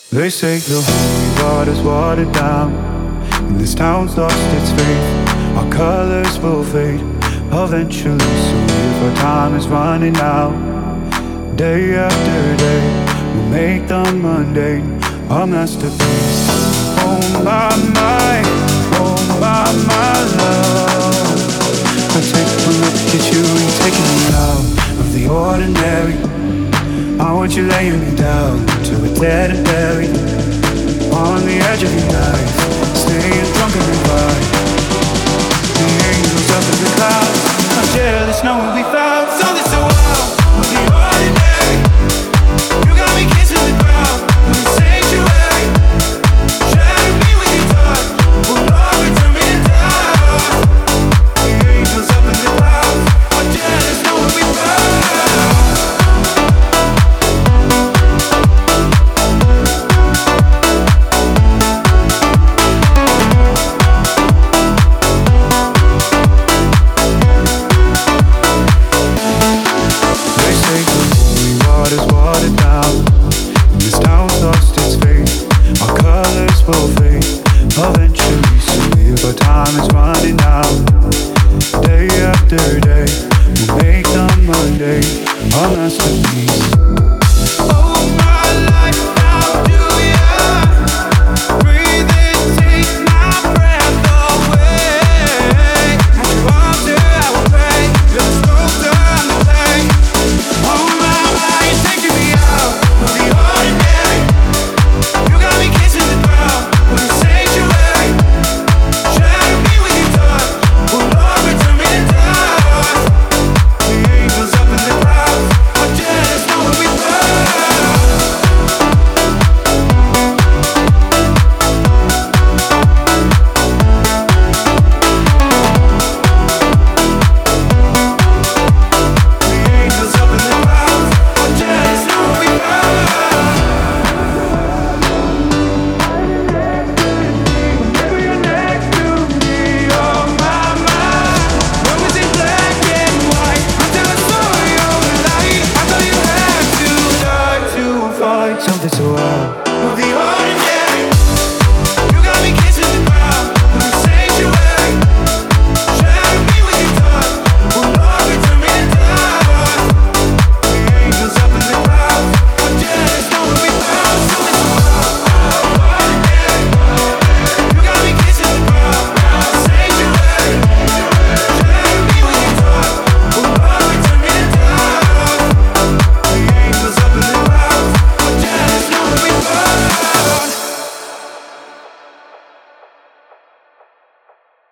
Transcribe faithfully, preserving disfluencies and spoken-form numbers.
They say the holy water's watered down, and this town's lost its faith. Our colors will fade eventually, so if our time is running out, day after day, we'll make the mundane our masterpiece. Oh my, my, oh my, my love, I take a look at you and taking me out of the ordinary. I want you laying me down to a dead and buried on the edge of your life, staying drunk and revived. The angels up in the clouds, I'm jealous knowing we found something so wild. Of the ordinary, you got me kissing the ground. In the sanctuary, shatter me with your touch. Oh Lord, turn me to dust. The angels up in the clouds, I'm jealous knowing we found. Eventually, so if our time is running out, day after day, we'll make the Monday our masterpiece. Oh, my life, how do ya breathe and take my breath away? At your altar, I will pray, you're the sculptor, I'm the clay. Oh, my, my, you're taking me out of the ordinary. You got me kissing the ground with the same. Something so wild.